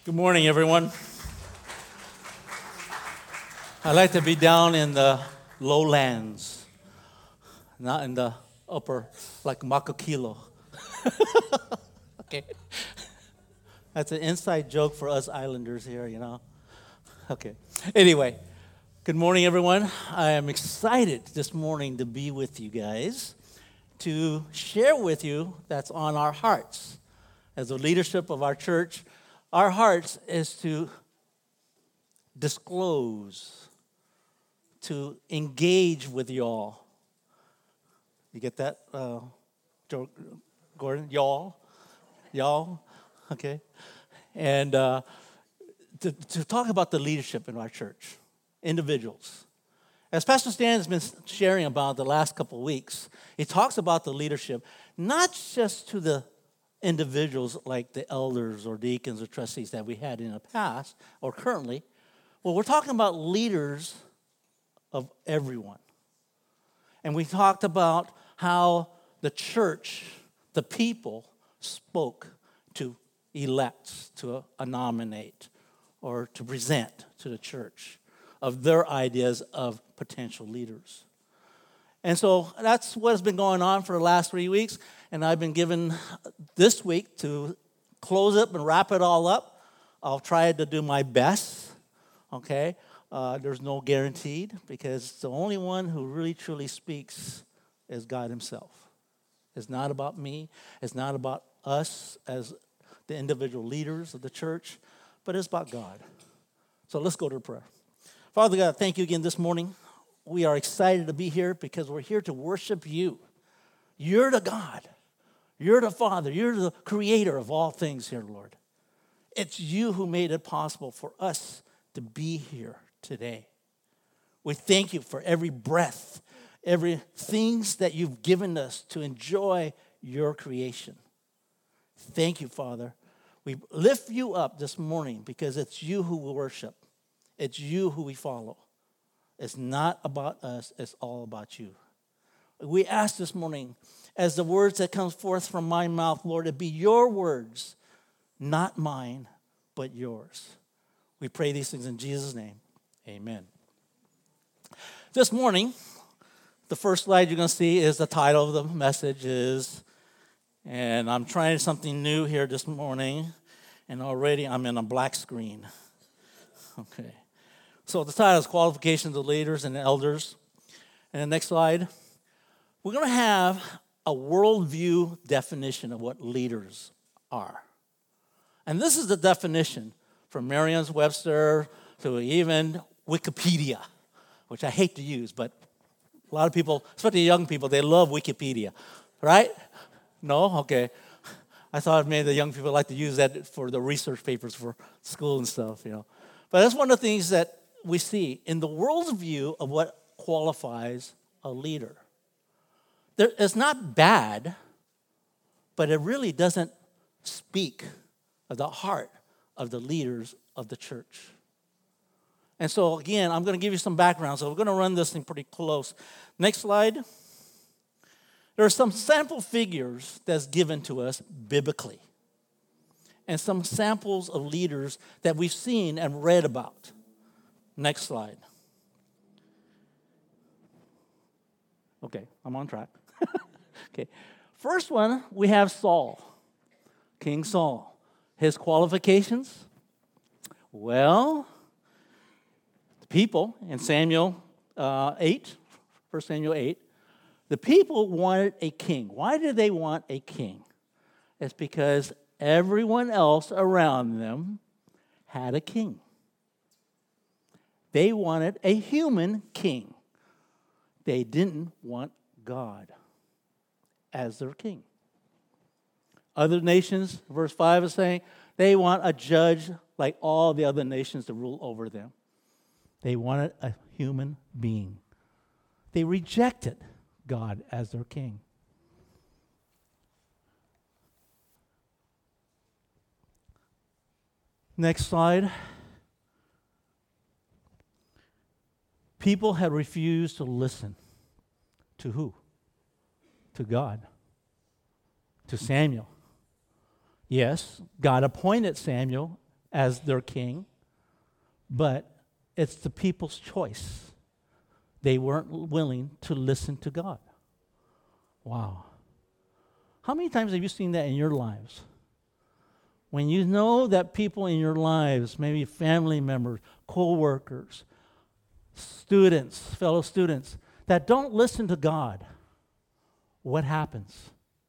Good morning, everyone. I like to be down in the lowlands, not in the upper, like Makakilo. Okay. That's an inside joke for us islanders here, you know. Okay. Anyway, good morning, everyone. I am excited this morning to be with you guys, to share with you that's on our hearts. As the leadership of our church, our hearts is to disclose, to engage with y'all. You get that, Gordon? Y'all? Okay. And to talk about the leadership in our church, individuals. As Pastor Stan has been sharing about the last couple of weeks, he talks about the leadership, not just to the individuals like the elders or deacons or trustees that we had in the past or currently. Well, we're talking about leaders of everyone. And we talked about how the church, the people, spoke to elect, to nominate, or to present to the church of their ideas of potential leaders. And so that's what has been going on for the last 3 weeks. And I've been given this week to close up and wrap it all up. I'll try to do my best, okay? There's no guaranteed because the only one who really truly speaks is God himself. It's not about me. It's not about us as the individual leaders of the church, but it's about God. So let's go to prayer. Father God, thank you again this morning. We are excited to be here because we're here to worship you. You're the God. You're the Father. You're the creator of all things here, Lord. It's you who made it possible for us to be here today. We thank you for every breath, every things that you've given us to enjoy your creation. Thank you, Father. We lift you up this morning because it's you who we worship. It's you who we follow. It's not about us. It's all about you. We ask this morning, as the words that come forth from my mouth, Lord, it be your words, not mine, but yours. We pray these things in Jesus' name. Amen. This morning, the first slide you're going to see is the title of the message is, and I'm trying something new here this morning, and already I'm in a black screen. Okay. So the title is Qualifications of Leaders and Elders. And the next slide, we're going to have a worldview definition of what leaders are. And this is the definition from Merriam-Webster to even Wikipedia, which I hate to use, but a lot of people, especially young people, they love Wikipedia, right? No? Okay. I thought maybe the young people like to use that for the research papers for school and stuff, you know. But that's one of the things that we see in the world's view of what qualifies a leader. It's not bad, but it really doesn't speak of the heart of the leaders of the church. And so, again, I'm going to give you some background. So we're going to run this thing pretty close. Next slide. There are some sample figures that's given to us biblically, and some samples of leaders that we've seen and read about. Next slide. Okay, I'm on track. Okay, first one, we have Saul, King Saul. His qualifications? Well, the people in Samuel 8, 1 Samuel 8, the people wanted a king. Why did they want a king? It's because everyone else around them had a king. They wanted a human king. They didn't want God as their king. Other nations, verse 5 is saying, they want a judge like all the other nations to rule over them. They wanted a human being. They rejected God as their king. Next slide. People had refused to listen. To who? To God. To Samuel. Yes, God appointed Samuel as their king, but it's the people's choice. They weren't willing to listen to God. Wow. How many times have you seen that in your lives? When you know that people in your lives, maybe family members, co-workers, students, fellow students, that don't listen to God, what happens?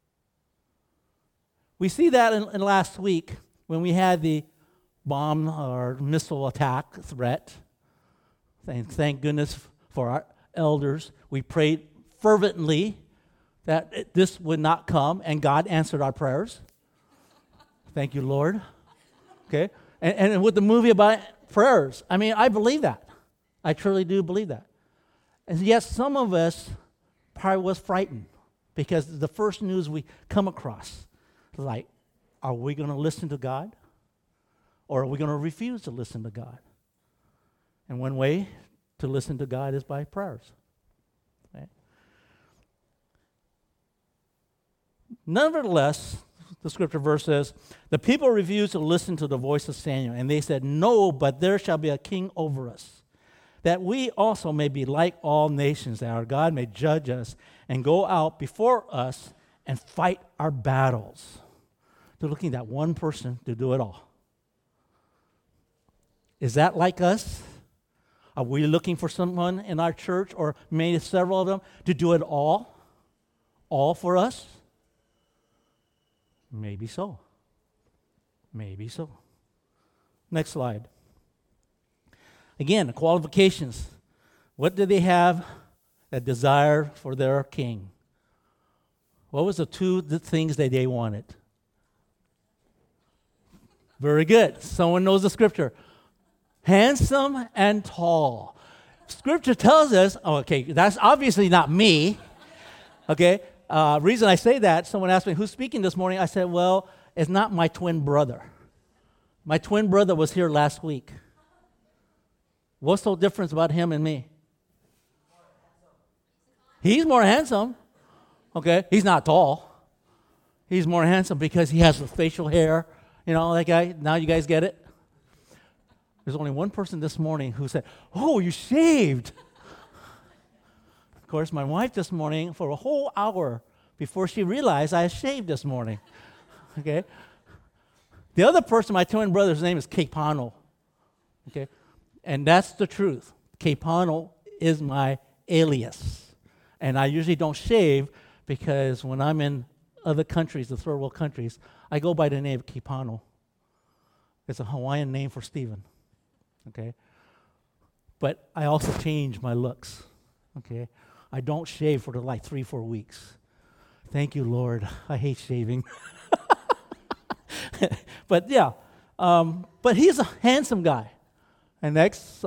We see that in last week when we had the bomb or missile attack threat. Thank goodness for our elders. We prayed fervently that this would not come, and God answered our prayers. Thank you, Lord. Okay? And with the movie about prayers, I mean, I believe that. I truly do believe that. And yet some of us probably was frightened because the first news we come across, like, are we going to listen to God? Or are we going to refuse to listen to God? And one way to listen to God is by prayers. Okay? Nevertheless, the scripture verse says, the people refused to listen to the voice of Samuel, and they said, no, but there shall be a king over us, that we also may be like all nations, that our God may judge us and go out before us and fight our battles. They're looking at one person to do it all. Is that like us? Are we looking for someone in our church, or maybe several of them, to do it all? All for us? Maybe so. Maybe so. Next slide. Again, the qualifications. What did they have that desire for their king? What was the things that they wanted? Very good. Someone knows the scripture. Handsome and tall. Scripture tells us, okay, that's obviously not me. Okay, reason I say that, someone asked me, who's speaking this morning? I said, well, it's not my twin brother. My twin brother was here last week. What's the difference about him and me? He's more handsome. Okay, he's not tall. He's more handsome because he has the facial hair. You know, that guy. Now you guys get it? There's only one person this morning who said, oh, you shaved. Of course, my wife this morning, for a whole hour before she realized I had shaved this morning. Okay? The other person, my twin brother's name is Capano. Okay? And that's the truth. Capano is my alias. And I usually don't shave because when I'm in other countries, the third world countries, I go by the name of Capano. It's a Hawaiian name for Stephen. Okay? But I also change my looks. Okay? I don't shave for like 3-4 weeks. Thank you, Lord. I hate shaving. But yeah, but he's a handsome guy. And next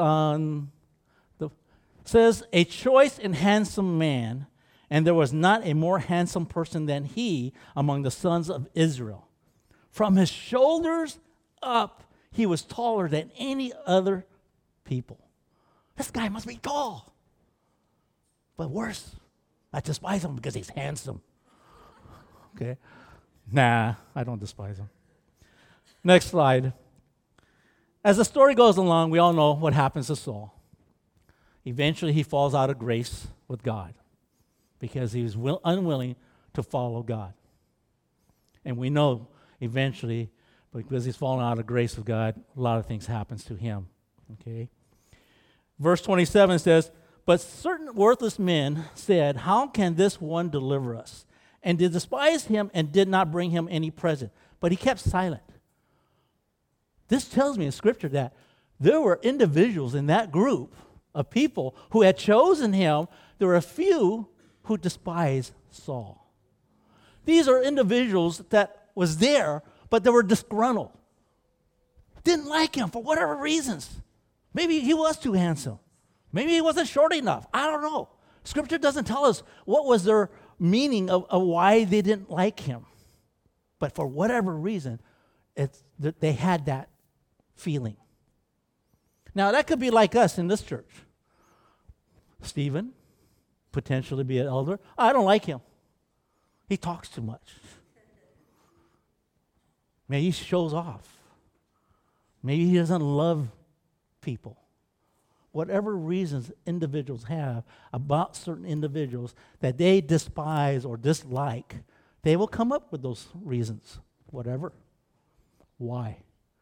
says, a choice and handsome man, and there was not a more handsome person than he among the sons of Israel. From his shoulders up, he was taller than any other people. This guy must be tall. But worse, I despise him because he's handsome. Okay? Nah, I don't despise him. Next slide. As the story goes along, we all know what happens to Saul. Eventually, he falls out of grace with God because he was unwilling to follow God. And we know eventually, because he's fallen out of grace with God, a lot of things happens to him. Okay? Verse 27 says, but certain worthless men said, how can this one deliver us? And they despised him and did not bring him any present. But he kept silent. This tells me in Scripture that there were individuals in that group of people who had chosen him. There were a few who despised Saul. These are individuals that was there, but they were disgruntled. Didn't like him for whatever reasons. Maybe he was too handsome. Maybe he wasn't short enough. I don't know. Scripture doesn't tell us what was their meaning of why they didn't like him. But for whatever reason, they had that feeling. Now, that could be like us in this church. Stephen, potentially be an elder. I don't like him. He talks too much. Maybe he shows off. Maybe he doesn't love people. Whatever reasons individuals have about certain individuals that they despise or dislike, they will come up with those reasons, whatever. Why?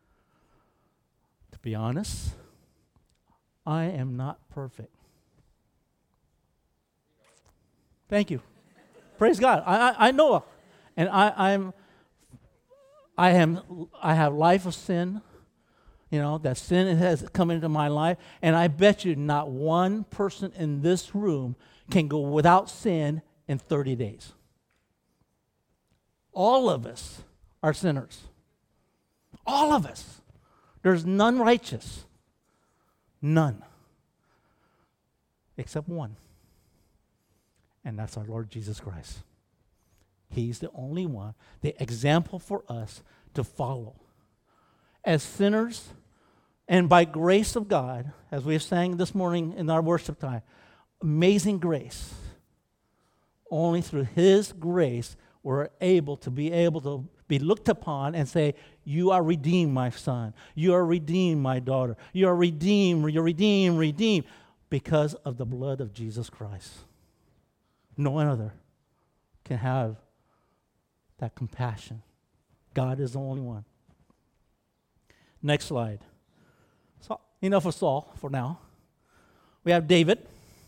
To be honest, I am not perfect. Thank you. Praise God. I know, and I have life of sin. That sin has come into my life, and I bet you not one person in this room can go without sin in 30 days. All of us are sinners. All of us. There's none righteous. None. Except one. And that's our Lord Jesus Christ. He's the only one, the example for us to follow. As sinners, and by grace of God, as we sang this morning in our worship time, amazing grace. Only through His grace we're able to be looked upon and say, you are redeemed, my son. You are redeemed, my daughter. You are redeemed, you're redeemed, because of the blood of Jesus Christ. No one other can have that compassion. God is the only one. Next slide. So, enough of Saul for now. We have David.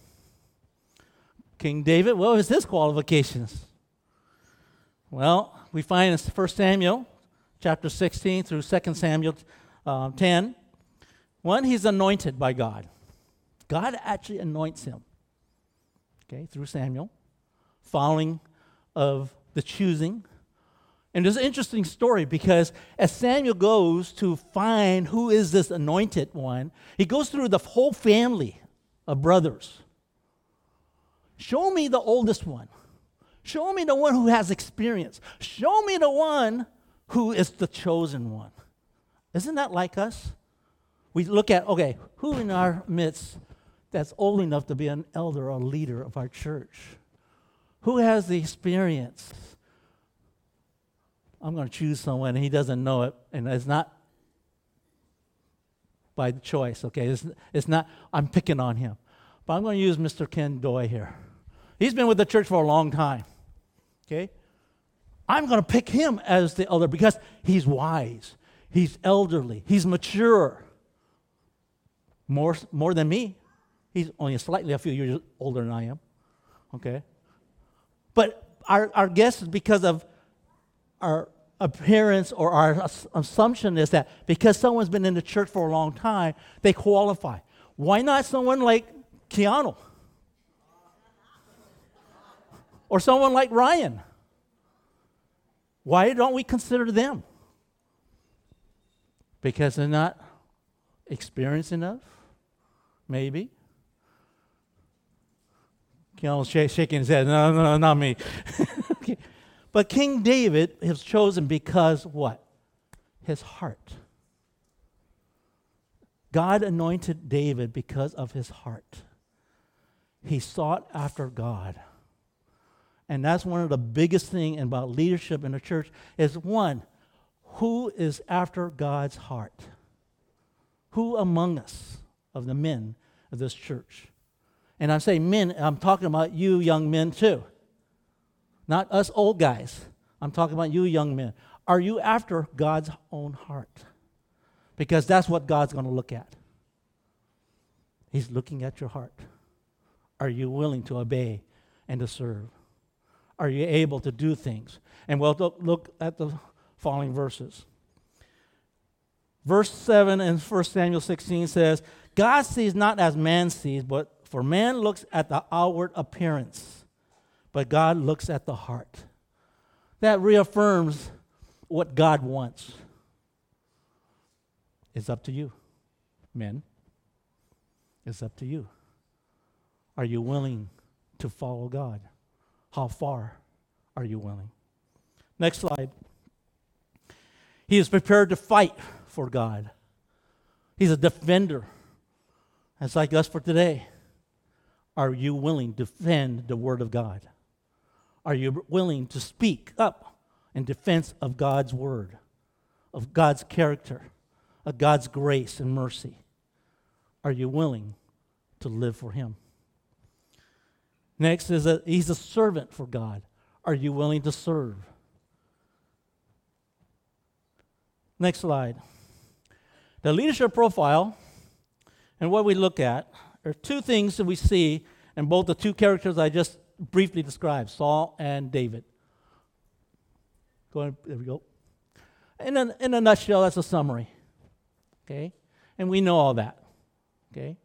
King David, what was his qualifications? Well, we find in 1 Samuel chapter 16 through 2 Samuel 10. One, he's anointed by God. God actually anoints him, through Samuel, following of the choosing. And there's an interesting story because as Samuel goes to find who is this anointed one, he goes through the whole family of brothers. Show me the oldest one. Show me the one who has experience. Show me the one who is the chosen one. Isn't that like us? We look at, who in our midst that's old enough to be an elder or leader of our church? Who has the experience? I'm going to choose someone, and he doesn't know it, and it's not by choice, It's not, I'm picking on him. But I'm going to use Mr. Ken Doy here. He's been with the church for a long time, I'm going to pick him as the elder because he's wise, he's elderly, he's mature. More than me. He's only a few years older than I am, But our guess is because of our appearance or our assumption is that because someone's been in the church for a long time, they qualify. Why not someone like Keanu? Or someone like Ryan? Why don't we consider them? Because they're not experienced enough? Maybe. Keanu's shaking his head. No, not me. But King David is chosen because what? His heart. God anointed David because of his heart. He sought after God. And that's one of the biggest things about leadership in the church is one, who is after God's heart? Who among us of the men of this church? And I say men, I'm talking about you young men too. Not us old guys. I'm talking about you young men. Are you after God's own heart? Because that's what God's going to look at. He's looking at your heart. Are you willing to obey and to serve? Are you able to do things? And we'll look at the following verses. Verse 7 in 1 Samuel 16 says, God sees not as man sees, but for man looks at the outward appearance, but God looks at the heart. That reaffirms what God wants. It's up to you, men. It's up to you. Are you willing to follow God? How far are you willing? Next slide. He is prepared to fight for God. He's a defender. It's like us for today. Are you willing to defend the Word of God? Are you willing to speak up in defense of God's Word, of God's character, of God's grace and mercy? Are you willing to live for Him? Next is that He's a servant for God. Are you willing to serve? Next slide. The leadership profile and what we look at are two things that we see in both the two characters I just briefly described, Saul and David. There we go. In a nutshell, that's a summary. Okay? And we know all that. Okay?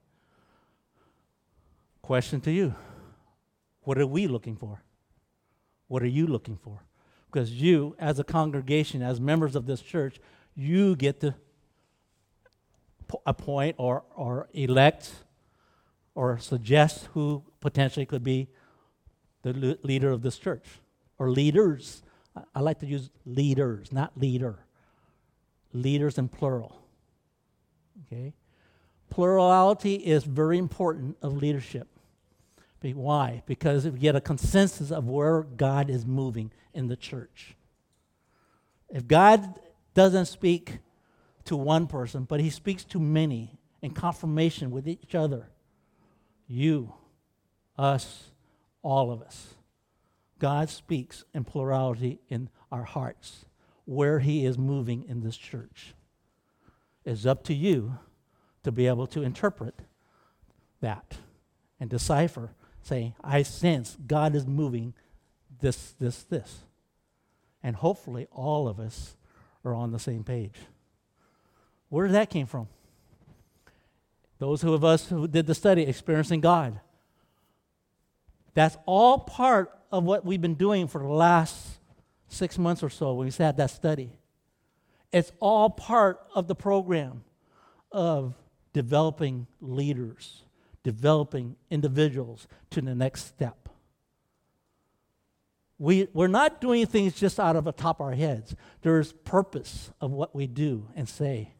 Question to you. What are we looking for? What are you looking for? Because you, as a congregation, as members of this church, you get to appoint or elect or suggest who potentially could be the leader of this church, or leaders. I like to use leaders, not leader. Leaders in plural. Okay? Plurality is very important of leadership. Why? Because we get a consensus of where God is moving in the church. If God doesn't speak to one person, but He speaks to many in confirmation with each other, you, us, all of us, God speaks in plurality in our hearts where He is moving in this church. It's up to you to be able to interpret that and decipher, saying, I sense God is moving this. And hopefully all of us are on the same page. Where did that came from? Those of us who did the study, Experiencing God. That's all part of what we've been doing for the last 6 months or so when we had that study. It's all part of the program of developing leaders, developing individuals to the next step. We're not doing things just out of the top of our heads. There's purpose of what we do and say.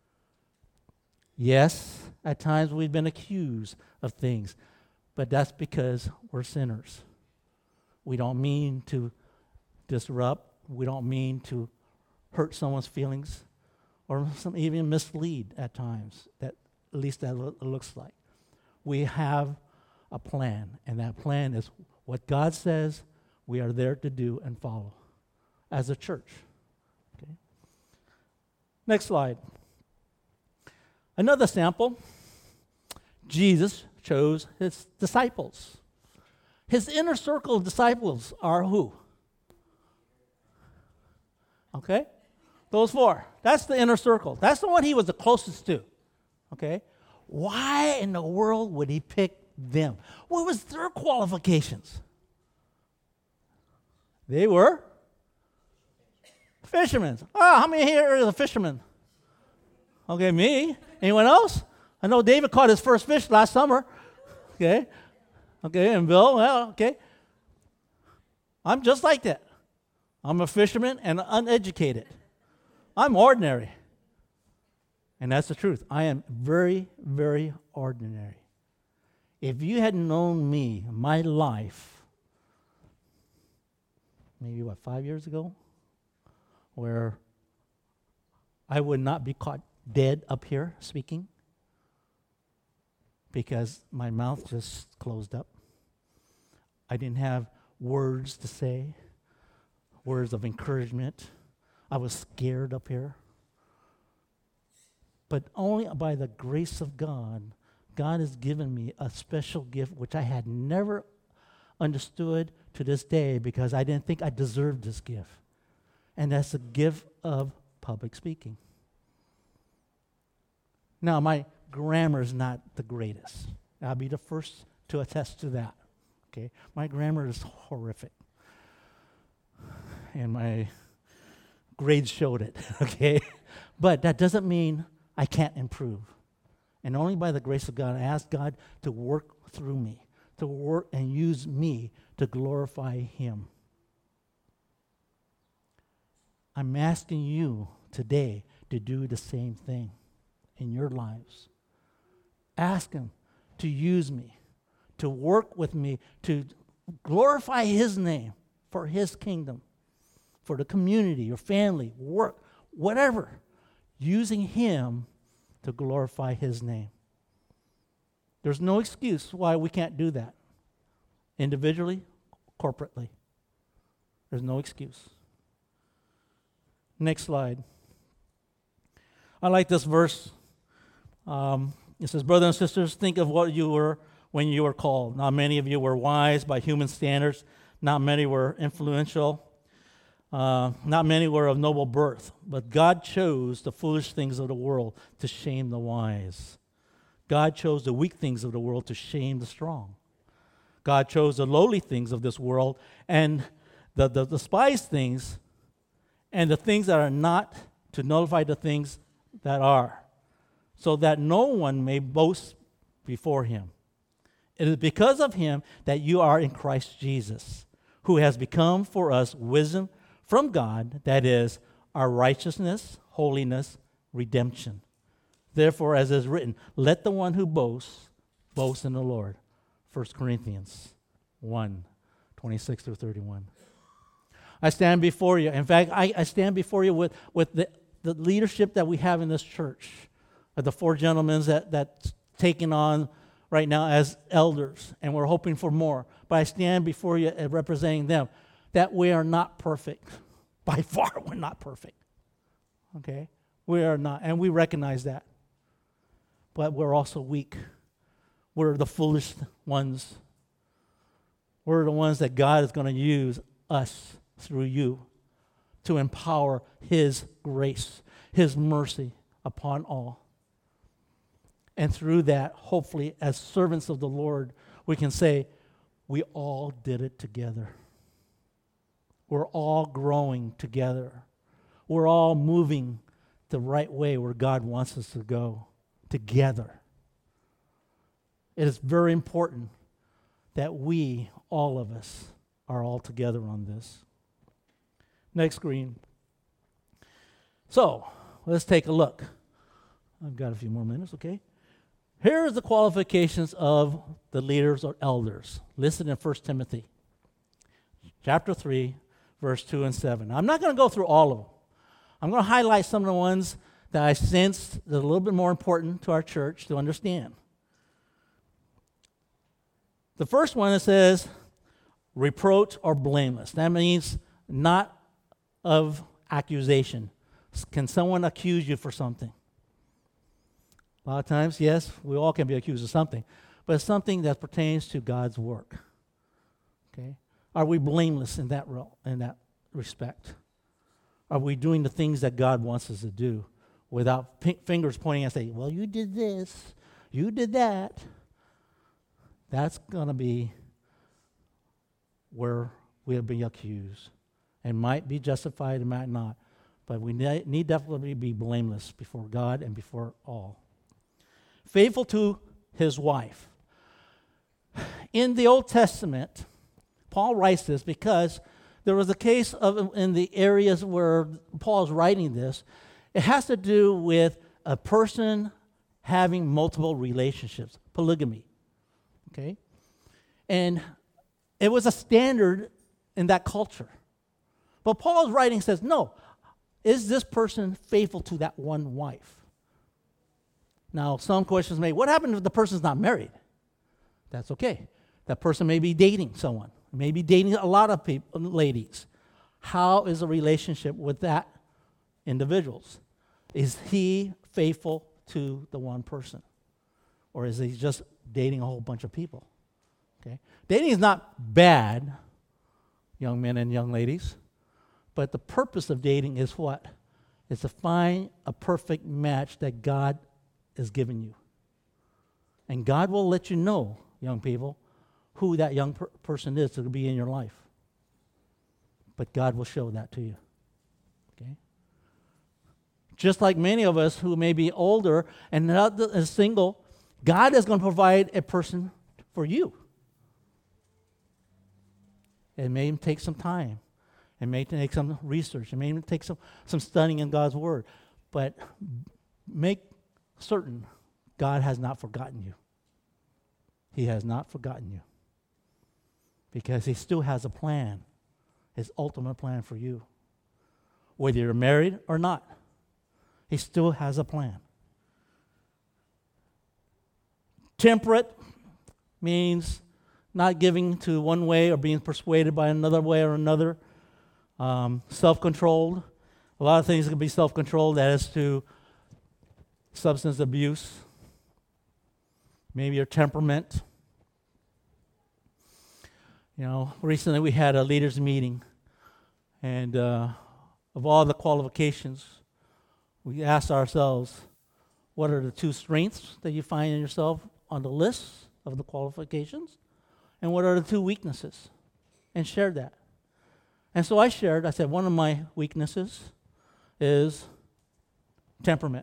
Yes, at times we've been accused of things, but that's because we're sinners. We don't mean to disrupt. We don't mean to hurt someone's feelings or even mislead at times. At least that looks like. We have a plan, and that plan is what God says we are there to do and follow as a church. Okay. Next slide. Another sample. Jesus chose His disciples. His inner circle of disciples are who? Okay? Those four. That's the inner circle. That's the one He was the closest to. Okay? Why in the world would He pick them? What was their qualifications? They were fishermen. How many here is a fisherman? Okay, me. Anyone else? I know David caught his first fish last summer. Okay. Okay, and Bill, well, okay. I'm just like that. I'm a fisherman and uneducated. I'm ordinary. And that's the truth. I am very, very ordinary. If you had known me, my life, maybe 5 years ago, where I would not be caught dead up here speaking because my mouth just closed up. I didn't have words to say, words of encouragement. I was scared up here. But only by the grace of God, God has given me a special gift which I had never understood to this day because I didn't think I deserved this gift. And that's the gift of public speaking. Now, my grammar is not the greatest. I'll be the first to attest to that. Okay? My grammar is horrific. And my grades showed it, okay? But that doesn't mean I can't improve. And only by the grace of God, I ask God to work through me, to work and use me to glorify Him. I'm asking you today to do the same thing in your lives. Ask Him to use me, to work with me, to glorify His name for His kingdom, for the community, your family, work, whatever. using Him to glorify His name. There's no excuse why we can't do that. Individually, corporately. There's no excuse. Next slide. I like this verse. It says, brothers and sisters, think of what you were when you were called. Not many of you were wise by human standards. Not many were influential. Not many were of noble birth. But God chose the foolish things of the world to shame the wise. God chose the weak things of the world to shame the strong. God chose the lowly things of this world and the despised things and the things that are not to nullify the things that are, so that no one may boast before Him. It is because of Him that you are in Christ Jesus, who has become for us wisdom from God, that is, our righteousness, holiness, redemption. Therefore, as is written, let the one who boasts, boast in the Lord. 1 Corinthians 1, 26 through 31. I stand before you. In fact, I stand before you with the leadership that we have in this church, the four gentlemen that's taken on right now as elders, and we're hoping for more. But I stand before you representing them, that we are not perfect. By far, we're not perfect. Okay? We are not, and we recognize that. But we're also weak. We're the foolish ones. We're the ones that God is going to use us through you to empower His grace, His mercy upon all. And through that, hopefully, as servants of the Lord, we can say, we all did it together. We're all growing together. We're all moving the right way where God wants us to go together. It is very important that we, all of us, are all together on this. Next screen. So, let's take a look. I've got a few more minutes, okay? Here are the qualifications of the leaders or elders listed in 1 Timothy chapter 3, verse 2 and 7. I'm not going to go through all of them. I'm going to highlight some of the ones that I sense that are a little bit more important to our church to understand. The first one, it says, reproach or blameless. That means not of accusation. Can someone accuse you for something? A lot of times, yes, we all can be accused of something, but it's something that pertains to God's work. Okay? Are we blameless in that respect? Are we doing the things that God wants us to do without fingers pointing and saying, well, you did this, you did that? That's going to be where we'll be accused. And might be justified and might not. But we need definitely be blameless before God and before all. Faithful to his wife. In the Old Testament, Paul writes this because there was a case of in the areas where Paul is writing this, it has to do with a person having multiple relationships, polygamy. Okay? And it was a standard in that culture. But Paul's writing says, no, is this person faithful to that one wife? Now, some questions may, what happens if the person's not married? That's okay. That person may be dating someone, maybe dating a lot of people, ladies. How is the relationship with that individuals? Is he faithful to the one person? Or is he just dating a whole bunch of people? Okay? Dating is not bad, young men and young ladies, but the purpose of dating is what? Is to find a perfect match that God has given you. And God will let you know, young people, who that young person is to be in your life. But God will show that to you. Okay? Just like many of us who may be older and not single, God is going to provide a person for you. It may take some time. It may take some research. It may take some studying in God's Word. But make certain God has not forgotten you. He has not forgotten you. Because He still has a plan, His ultimate plan for you. Whether you're married or not. He still has a plan. Temperate means not giving to one way or being persuaded by another way or another. Self-controlled. A lot of things can be self-controlled. That is to substance abuse. Maybe your temperament. Recently we had a leaders meeting, and of all the qualifications, we asked ourselves, what are the 2 strengths that you find in yourself on the list of the qualifications? And what are the 2 weaknesses? And shared that. And so I said, one of my weaknesses is temperament.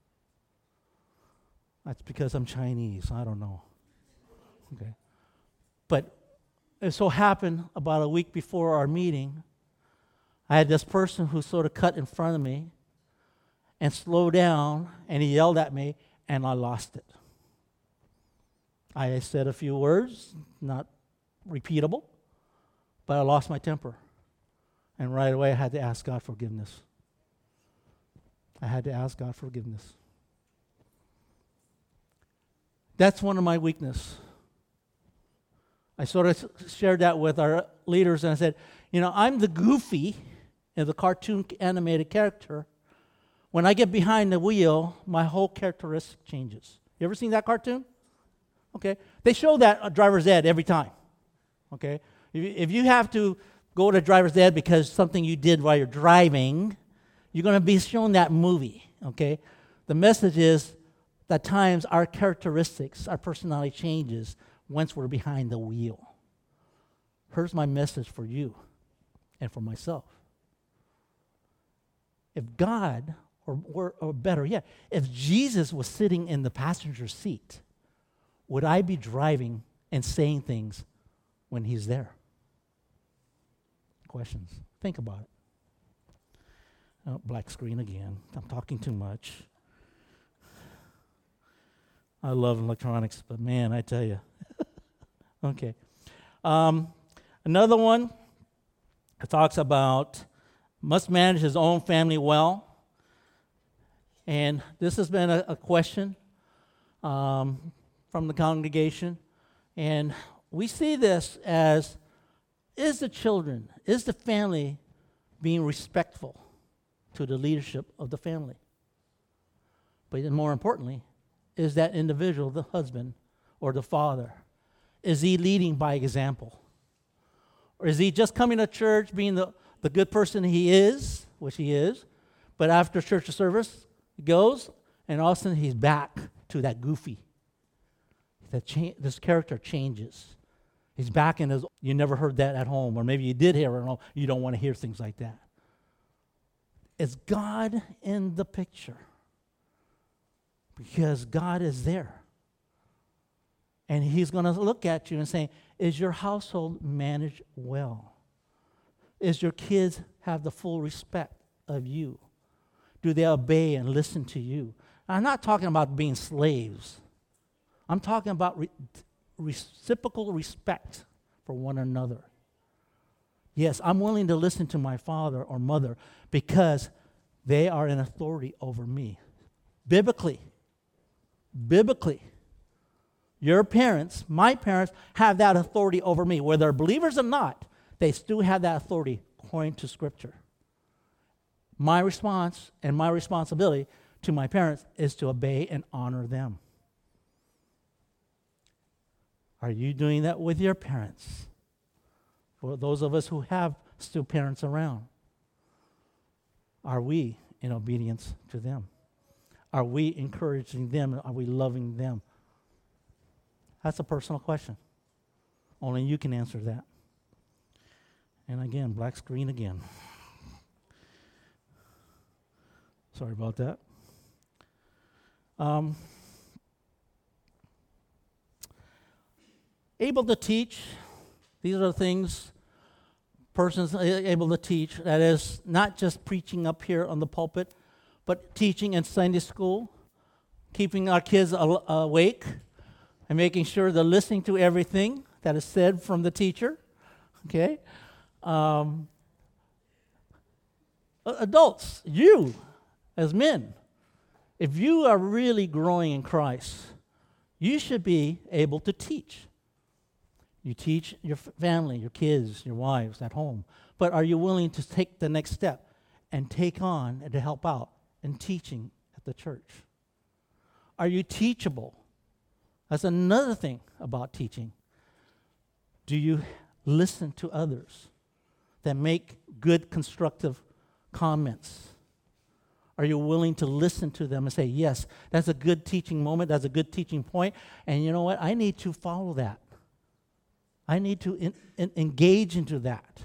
That's because I'm Chinese. I don't know. Okay. But it so happened about a week before our meeting, I had this person who sort of cut in front of me and slowed down, and he yelled at me, and I lost it. I said a few words, not repeatable, but I lost my temper. And right away I had to ask God forgiveness. I had to ask God forgiveness. That's one of my weaknesses. I sort of shared that with our leaders, and I said, I'm the goofy in the cartoon animated character. When I get behind the wheel, my whole characteristic changes. You ever seen that cartoon? Okay. They show that on driver's ed every time. Okay. If you have to go to driver's ed because something you did while you're driving, you're going to be shown that movie. Okay. The message is that at times our characteristics, our personality changes once we're behind the wheel. Here's my message for you and for myself. If God, or better yet, if Jesus was sitting in the passenger seat, would I be driving and saying things when he's there? Questions. Think about it. Oh, black screen again. I'm talking too much. I love electronics, but man, I tell you. Okay. Another one talks about must manage his own family well. And this has been a question from the congregation. And we see this as, is the family being respectful to the leadership of the family? But more importantly, is that individual, the husband or the father, is he leading by example? Or is he just coming to church being the good person he is, which he is, but after church service, he goes, and all of a sudden he's back to that goofy. This character changes. He's back in his, you never heard that at home, or maybe you did hear it at home, you don't want to hear things like that. Is God in the picture? Because God is there. And he's going to look at you and say, is your household managed well? Is your kids have the full respect of you? Do they obey and listen to you? I'm not talking about being slaves. I'm talking about reciprocal respect for one another. Yes, I'm willing to listen to my father or mother because they are in authority over me. Biblically, your parents, my parents, have that authority over me. Whether they're believers or not, they still have that authority according to Scripture. My response and my responsibility to my parents is to obey and honor them. Are you doing that with your parents? For those of us who have still parents around, are we in obedience to them? Are we encouraging them? Are we loving them? That's a personal question. Only you can answer that. And again, black screen again. Sorry about that. Able to teach. These are the things persons able to teach. That is not just preaching up here on the pulpit, but teaching in Sunday school, keeping our kids awake, and making sure they're listening to everything that is said from the teacher. Okay? Adults, you as men, If you are really growing in Christ, you should be able to teach. You teach your family, your kids, your wives at home. But are you willing to take the next step and take on and to help out in teaching at the church? Are you teachable? That's another thing about teaching. Do you listen to others that make good, constructive comments? Are you willing to listen to them and say, yes, that's a good teaching moment, that's a good teaching point, and you know what? I need to follow that. I need to engage into that.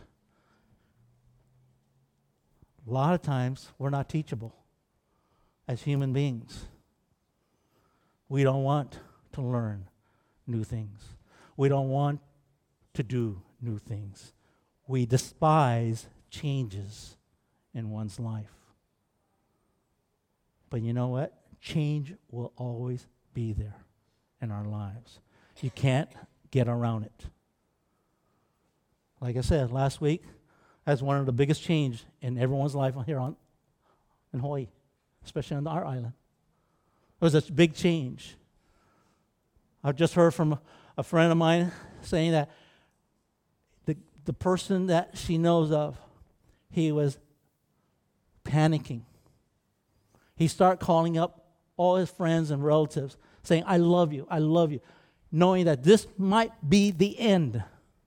A lot of times, we're not teachable as human beings. We don't want to learn new things. We don't want to do new things. We despise changes in one's life. But you know what? Change will always be there in our lives. You can't get around it. Like I said, last week, that's one of the biggest change in everyone's life here in Hawaii, especially on our island. It was a big change. I've just heard from a friend of mine saying that the person that she knows of, he was panicking. He started calling up all his friends and relatives, saying, I love you, knowing that this might be the end.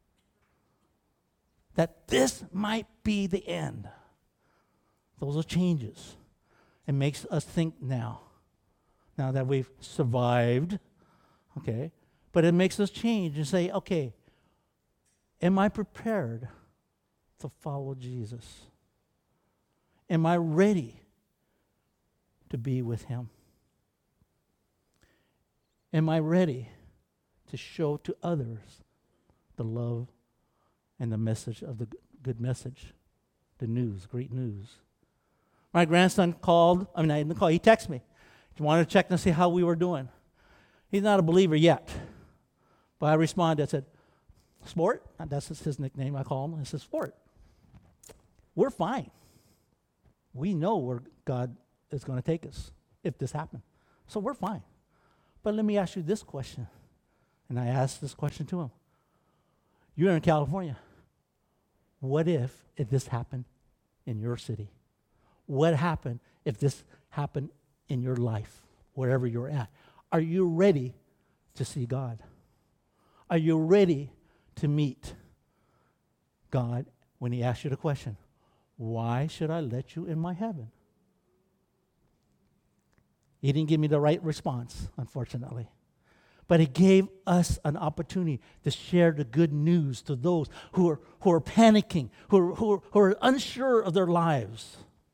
That this might be the end. Those are changes. It makes us think now that we've survived, okay, but it makes us change and say, okay, am I prepared to follow Jesus? Am I ready to be with him? Am I ready to show to others the love and the message of the good message, the news, great news? My grandson I didn't call, he texted me. He wanted to check and see how we were doing. He's not a believer yet. But I responded, I said, Sport, that's his nickname, I call him. I said, Sport, we're fine. We know where God is going to take us if this happens. So we're fine. But let me ask you this question. And I asked this question to him. You're in California. What if this happened in your city? What happened if this happened in your life, wherever you're at? Are you ready to see God? Are you ready to meet God when he asks you the question, why should I let you in my heaven? He didn't give me the right response, unfortunately. But he gave us an opportunity to share the good news to those who are panicking, who are unsure of their lives.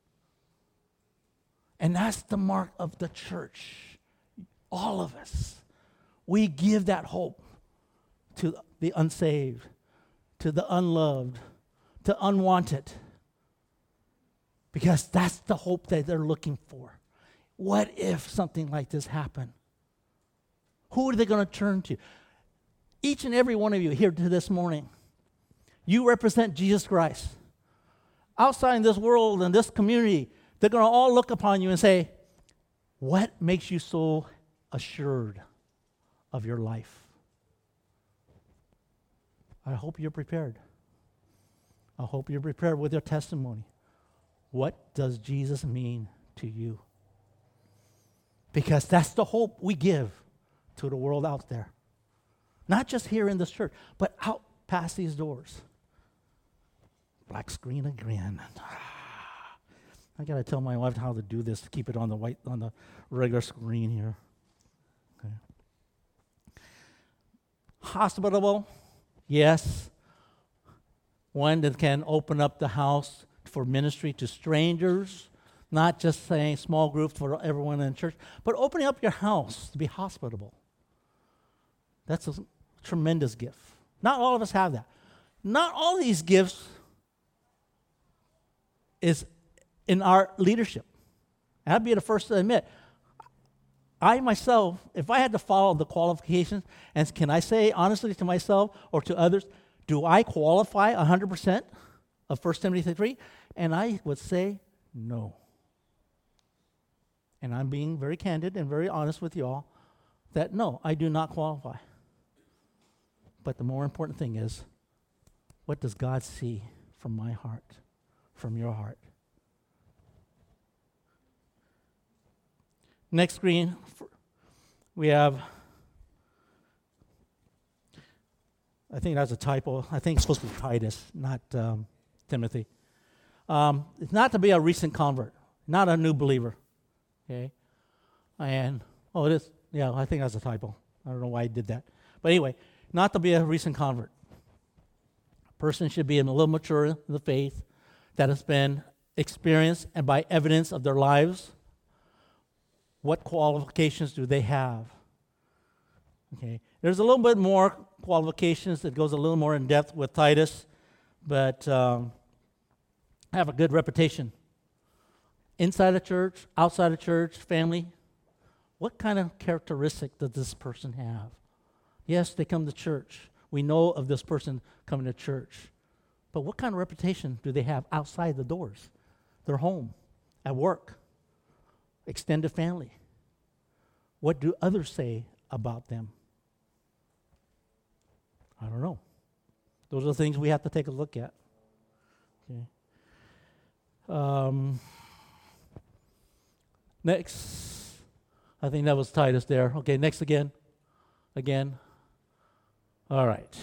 And that's the mark of the church. All of us. We give that hope to the unsaved, to the unloved, to unwanted. Because that's the hope that they're looking for. What if something like this happened? Who are they going to turn to? Each and every one of you here to this morning, you represent Jesus Christ. Outside in this world and this community, they're going to all look upon you and say, what makes you so assured of your life? I hope you're prepared. I hope you're prepared with your testimony. What does Jesus mean to you? Because that's the hope we give to the world out there. Not just here in this church, but out past these doors. Black screen again. I got to tell my wife how to do this to keep it on the regular screen here. Okay. Hospitable, yes. One that can open up the house for ministry to strangers, not just saying small groups for everyone in church, but opening up your house to be hospitable. That's a tremendous gift. Not all of us have that. Not all these gifts is in our leadership. And I'd be the first to admit, I myself, if I had to follow the qualifications, and can I say honestly to myself or to others, do I qualify 100% of 1 Timothy 3? And I would say no. and I'm being very candid and very honest with you all, that no, I do not qualify. But the more important thing is, what does God see from my heart, from your heart? Next screen, we have, I think that's a typo. I think it's supposed to be Titus, not Timothy. It's not to be a recent convert, not a new believer. Okay? And, it is. Yeah, I think that's a typo. I don't know why I did that. But anyway, not to be a recent convert. A person should be a little mature in the faith that has been experienced and by evidence of their lives. What qualifications do they have? Okay, there's a little bit more qualifications that goes a little more in depth with Titus, but have a good reputation. Inside a church, outside a church, family. What kind of characteristic does this person have? Yes, they come to church. We know of this person coming to church. But what kind of reputation do they have outside the doors? Their home, at work, extended family. What do others say about them? I don't know. Those are the things we have to take a look at. Okay. Next, I think that was Titus there. Okay, next again. All right.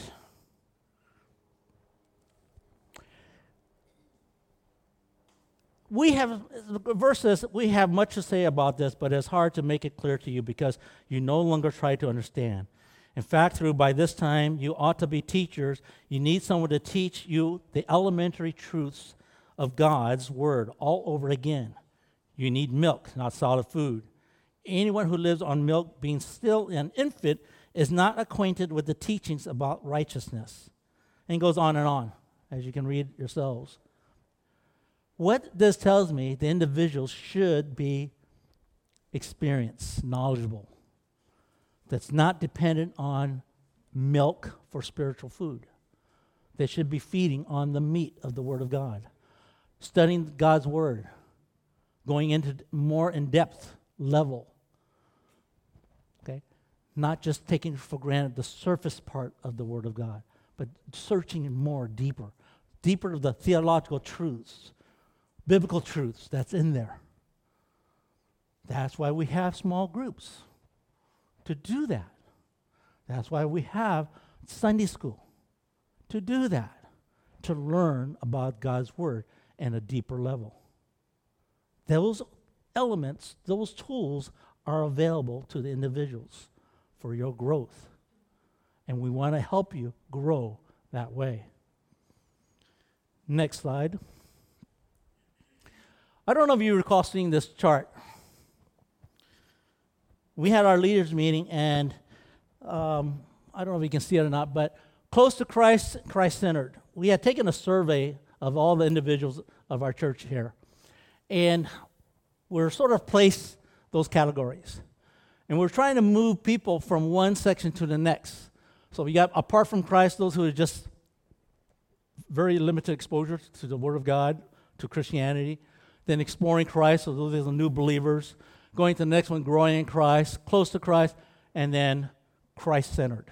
We have verses. We have much to say about this, but it's hard to make it clear to you because you no longer try to understand. In fact, by this time, you ought to be teachers. You need someone to teach you the elementary truths of God's word all over again. You need milk, not solid food. Anyone who lives on milk, being still an infant, is not acquainted with the teachings about righteousness. And it goes on, as you can read yourselves. What this tells me, the individual should be experienced, knowledgeable. That's not dependent on milk for spiritual food. They should be feeding on the meat of the Word of God, studying God's Word, going into more in-depth level. Okay? Not just taking for granted the surface part of the Word of God, but searching more deeper of the theological truths, biblical truths that's in there. That's why we have small groups, to do that. That's why we have Sunday school, to do that, to learn about God's Word at a deeper level. Those elements, those tools are available to the individuals for your growth. And we want to help you grow that way. Next slide. I don't know if you recall seeing this chart. We had our leaders meeting, and I don't know if you can see it or not, but close to Christ, Christ-centered. We had taken a survey of all the individuals of our church here, and we're sort of placed those categories. And we're trying to move people from one section to the next. So we got, apart from Christ, those who are just very limited exposure to the Word of God, to Christianity. Then exploring Christ, so those are the new believers. Going to the next one, growing in Christ, close to Christ, and then Christ-centered.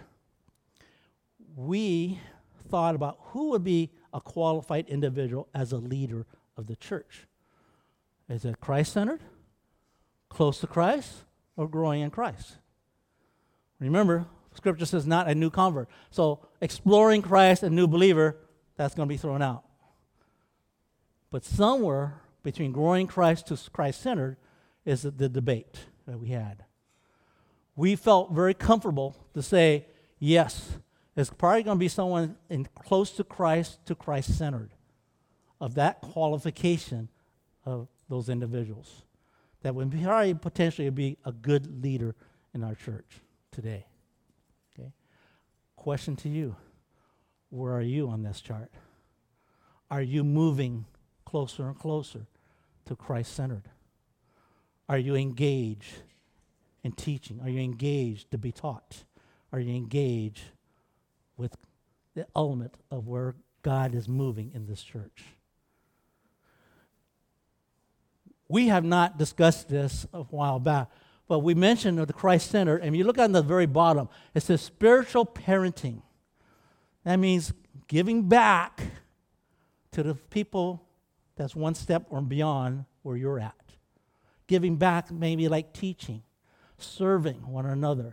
We thought about who would be a qualified individual as a leader of the church. Is it Christ-centered, close to Christ, or growing in Christ? Remember, Scripture says not a new convert. So exploring Christ, a new believer, that's going to be thrown out. But somewhere between growing Christ to Christ-centered is the debate that we had. We felt very comfortable to say, yes, it's probably going to be someone close to Christ-centered, of that qualification of those individuals, that would probably potentially be a good leader in our church today. Okay? Question to you, where are you on this chart? Are you moving closer and closer to Christ-centered? Are you engaged in teaching? Are you engaged to be taught? Are you engaged with the element of where God is moving in this church? We have not discussed this a while back, but we mentioned the Christ Center, and you look on the very bottom, it says spiritual parenting. That means giving back to the people that's one step or beyond where you're at. Giving back maybe like teaching, serving one another.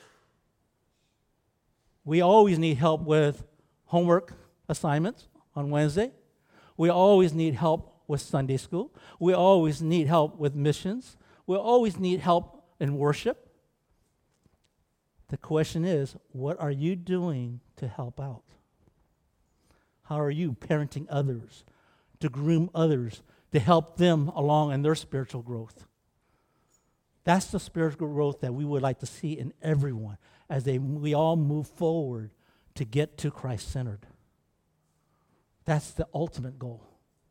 We always need help with homework assignments on Wednesday. We always need help with Sunday school. We always need help with missions. We always need help in worship. The question is, what are you doing to help out? How are you parenting others, to groom others, to help them along in their spiritual growth? That's the spiritual growth that we would like to see in everyone as we all move forward to get to Christ-centered. That's the ultimate goal.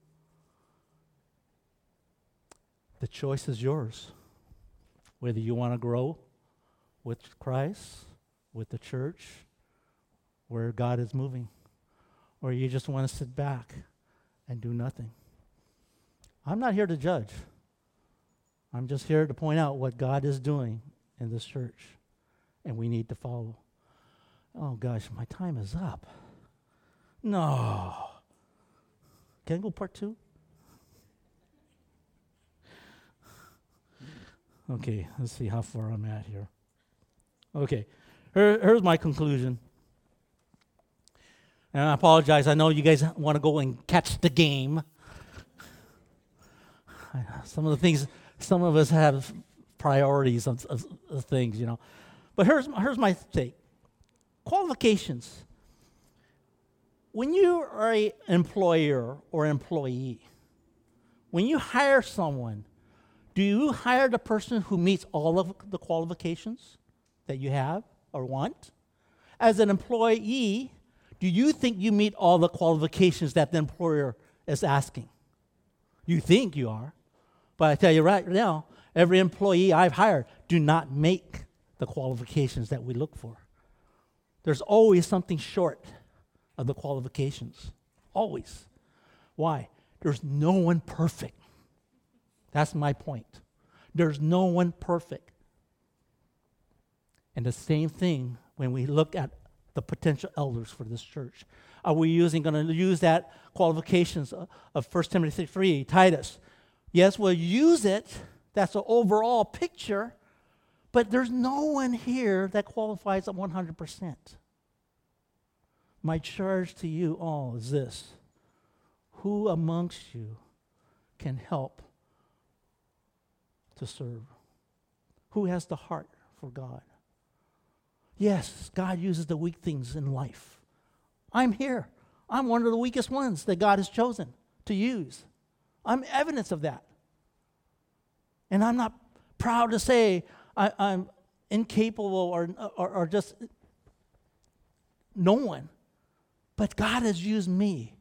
The choice is yours. Whether you want to grow with Christ, with the church, where God is moving, or you just want to sit back and do nothing. I'm not here to judge. I'm just here to point out what God is doing in this church, and we need to follow. Oh gosh, my time is up. No. Can I go part 2? Okay, let's see how far I'm at here. Okay, here's my conclusion. And I apologize, I know you guys want to go and catch the game. Some of us have priorities of things, you know. But here's my take. Qualifications. When you are an employer or employee, when you hire someone, do you hire the person who meets all of the qualifications that you have or want? As an employee, do you think you meet all the qualifications that the employer is asking? You think you are. But I tell you right now, every employee I've hired do not make the qualifications that we look for. There's always something short of the qualifications. Always. Why? There's no one perfect. That's my point. There's no one perfect. And the same thing when we look at the potential elders for this church. Are we going to use that qualifications of 1 Timothy 3, Titus? Yes, we'll use it. That's an overall picture. But there's no one here that qualifies at 100%. My charge to you all is this. Who amongst you can help to serve? Who has the heart for God? Yes, God uses the weak things in life. I'm here. I'm one of the weakest ones that God has chosen to use. I'm evidence of that. And I'm not proud to say I'm incapable or just no one. But God has used me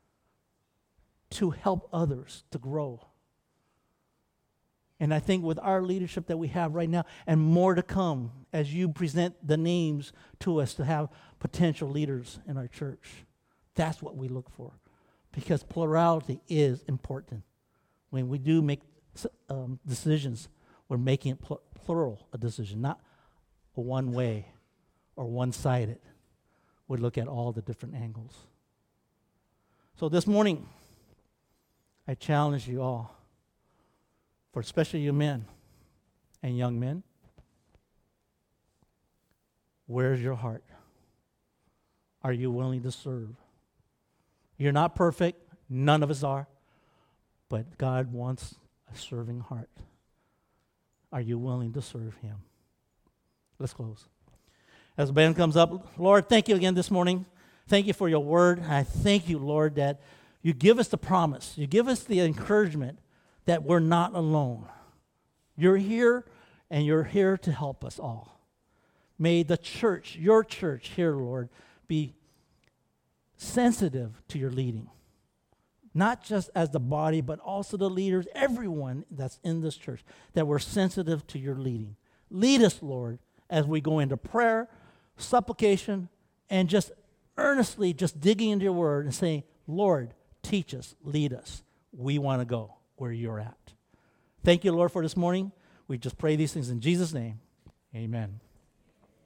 to help others to grow. And I think with our leadership that we have right now, and more to come as you present the names to us to have potential leaders in our church, that's what we look for. Because plurality is important. When we do make decisions, we're making it plural a decision, not a one way or one-sided. We look at all the different angles. So this morning, I challenge you all, for especially you men and young men, where's your heart? Are you willing to serve? You're not perfect. None of us are. But God wants a serving heart. Are you willing to serve Him? Let's close. As the band comes up, Lord, thank you again this morning. Thank you for your word. I thank you, Lord, that you give us the promise. You give us the encouragement that we're not alone. You're here, and you're here to help us all. May the church, your church here, Lord, be sensitive to your leading. Not just as the body, but also the leaders, everyone that's in this church, that we're sensitive to your leading. Lead us, Lord, as we go into prayer, supplication, and just earnestly just digging into your word and saying, Lord, teach us, lead us. We want to go where you're at. Thank you, Lord, for this morning. We just pray these things in Jesus' name. Amen.